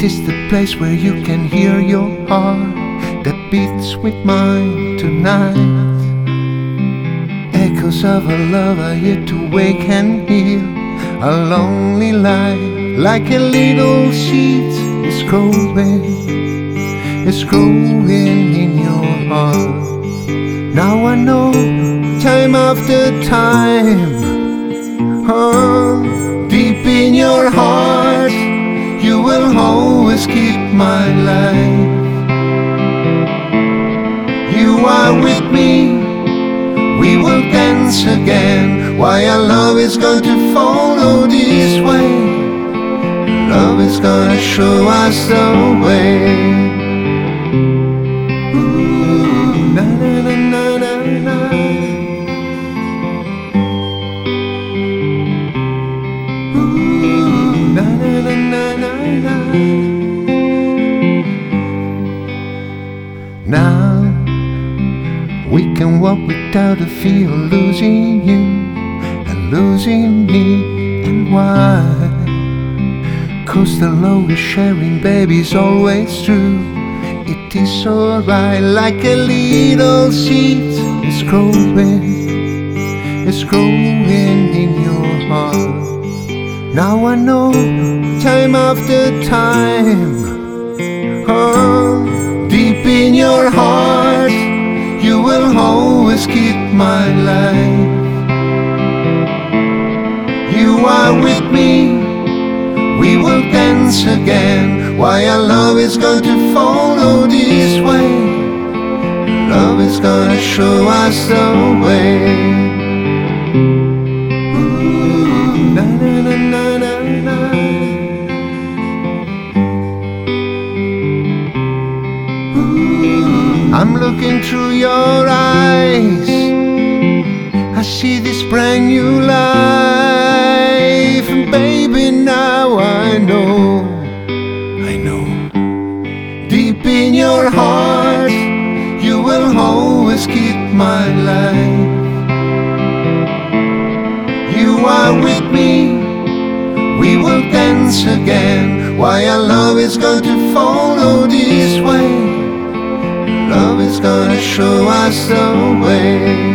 is the place where you can hear your heart that beats with mine tonight. Echoes of a love are here to wake and heal a lonely life. Like a little seed is growing in your heart. Now I know, time after time, deep in your heart, you will always keep my life. You are with me, we will dance again. Why our love is going to follow this way. Love is gonna show us the way. Ooh, na na na na na na. Ooh, na na na na na na. Now we can walk without a fear of losing you and losing me. And why? 'Cause the love we're sharing, baby, is always true. It is alright. Like a little seed, it's growing in your heart. Now I know, time after time, deep in your heart, you will always keep my life. You are with me, we will dance again. Why our love is going to follow this way. Love is gonna show us the way. Ooh, na na na na na na. Ooh, I'm looking through your eyes, I see this brand new life. And baby, now I know, deep in your heart, you will always keep my life. You are with me, we will dance again. Why our love is going to follow this way. Love is gonna show us the way.